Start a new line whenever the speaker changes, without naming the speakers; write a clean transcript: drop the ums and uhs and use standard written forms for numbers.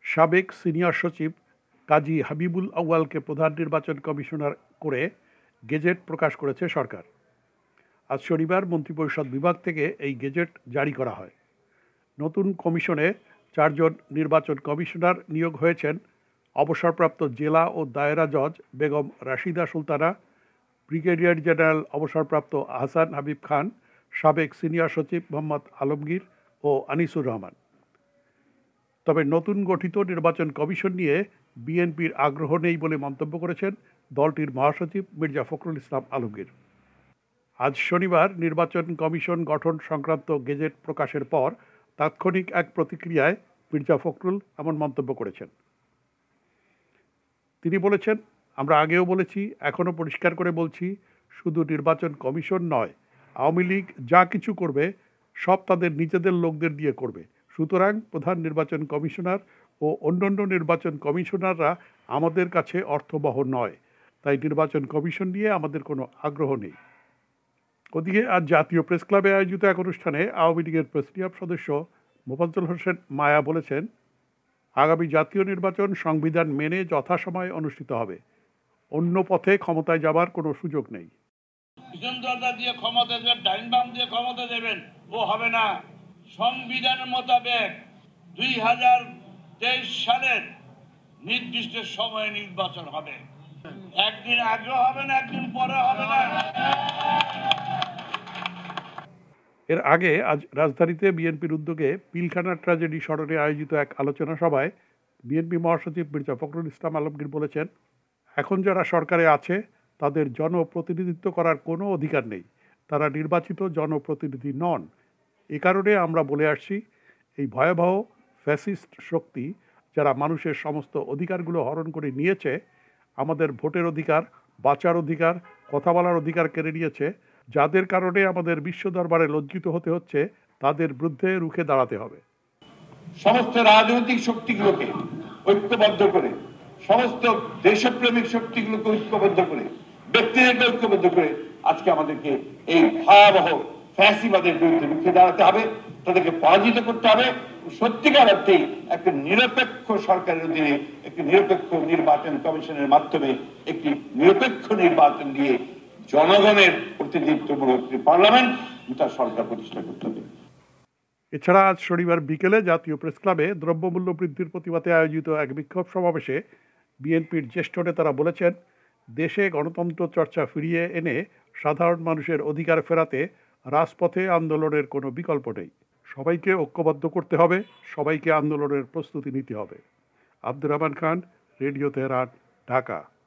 সাবেক সিনিয়র সচিব কাজী হাবিবুল আউয়ালকে প্রধান নির্বাচন কমিশনার করে গেজেট প্রকাশ করেছে সরকার। আজ শনিবার মন্ত্রিপরিষদ বিভাগ থেকে এই গেজেট জারি করা হয়। নতুন কমিশনে 4 জন নির্বাচন কমিশনার নিয়োগ হয়েছেন অবসরপ্রাপ্ত জেলা ও দায়রা জজ বেগম রাশিদা সুলতানা, ব্রিগেডিয়ার জেনারেল অবসরপ্রাপ্ত আহসান হাবিব খান, সাবেক সিনিয়র সচিব মোহাম্মদ আলমগীর ও আনিসুর রহমান। তবে নতুন গঠিত নির্বাচন কমিশন নিয়ে বিএনপির আগ্রহ নেই বলে মন্তব্য করেছেন দলটির মহাসচিব মির্জা ফখরুল ইসলাম আলমগীর। আজ শনিবার নির্বাচন কমিশন গঠন সংক্রান্ত গেজেট প্রকাশের পর তাৎক্ষণিক এক প্রতিক্রিয়ায় মির্জা ফখরুল এমন মন্তব্য করেছেন। তিনি বলেছেন, আমরা আগেও বলেছি, এখনও পরিষ্কার করে বলছি, শুধু নির্বাচন কমিশন নয়, আওয়ামী লীগ যা কিছু করবে সব তাদের নিজেদের লোকদের দিয়ে করবে। সুতরাং প্রধান নির্বাচন কমিশনার ও অন্যান্য নির্বাচন কমিশনাররা আমাদের কাছে অর্থবহ নয়, তাই নির্বাচন কমিশন নিয়ে আমাদের কোনো আগ্রহ নেই। ওদিকে আজ জাতীয় প্রেস ক্লাবে আয়োজিত এক অনুষ্ঠানে আওয়ামী লীগের প্রেসিডিয়াম সদস্য মোফাজ্জল হোসেন মায়া বলেছেন, আগামী জাতীয় নির্বাচন সংবিধান মেনে যথাসময়ে অনুষ্ঠিত হবে। অন্য পথে ক্ষমতায় যাবার কোনো সুযোগ নেই।
দিয়ে ক্ষমতা দেবেন, ডাইন বাম দিয়ে ক্ষমতা দেবেন, ও হবে না। সংবিধান মোতাবেক 2023 সালের নির্দিষ্ট সময়ে নির্বাচন হবে। একদিন আগে হবে না, একদিন পরে হবে না।
এর আগে আজ রাজধানীতে বিএনপির উদ্যোগে পিলখানা ট্র্যাজেডি স্মরণে আয়োজিত এক আলোচনা সভায় বিএনপি মহাসচিব মির্জা ফখরুল ইসলাম আলমগীর বলেছেন, এখন যারা সরকারে আছে তাদের জনপ্রতিনিধিত্ব করার কোনো অধিকার নেই, তারা নির্বাচিত জনপ্রতিনিধি নন। এ কারণে আমরা বলে আসছি, এই ভয়াবহ ফ্যাসিস্ট শক্তি যারা মানুষের সমস্ত অধিকারগুলো হরণ করে নিয়েছে, আমাদের ভোটের অধিকার, বাঁচার অধিকার, কথা বলার অধিকার কেড়ে নিয়েছে, যাদের কারণে আমাদের বিশ্ব দরবারে লজ্জিত হতে হচ্ছে, তাদের বিরুদ্ধে রুখে দাঁড়াতে হবে।
সমস্ত রাজনৈতিক শক্তিগুলোকে ঐক্যবদ্ধ করে, সমস্ত দেশপ্রেমিক শক্তিগুলোকে ঐক্যবদ্ধ করে, ব্যক্তিদেরকে ঐক্যবদ্ধ করে আজকে আমাদেরকে এই ভয়াবহ ফ্যাসিবাদের বিরুদ্ধে রুখে দাঁড়াতে হবে, তাদেরকে পরাজিত করতে হবে। সত্যিকার অর্থেই একটা নিরপেক্ষ সরকারের অধীনে একটি নিরপেক্ষ নির্বাচন কমিশনের মাধ্যমে একটি নিরপেক্ষ নির্বাচন দিয়ে জনগণের প্রতিনিধিত্বমূলক একটি পার্লামেন্ট, তার সরকার প্রতিষ্ঠা করতে হবে।
এছাড়া আজ শনিবার বিকেলে জাতীয় প্রেস ক্লাবে দ্রব্যমূল্য বৃদ্ধির প্রতিবাদে আয়োজিত এক বিক্ষোভ সমাবেশে বিএনপির জ্যেষ্ঠ নেতারা বলেছেন, দেশে গণতন্ত্র চর্চা ফিরিয়ে এনে সাধারণ মানুষের অধিকার ফেরাতে রাজপথে আন্দোলনের কোনো বিকল্প নেই। সবাইকে ঐক্যবদ্ধ করতে হবে, সবাইকে আন্দোলনের প্রস্তুতি নিতে হবে। Abdur Rahman Khan, radio Tehran, Dhaka.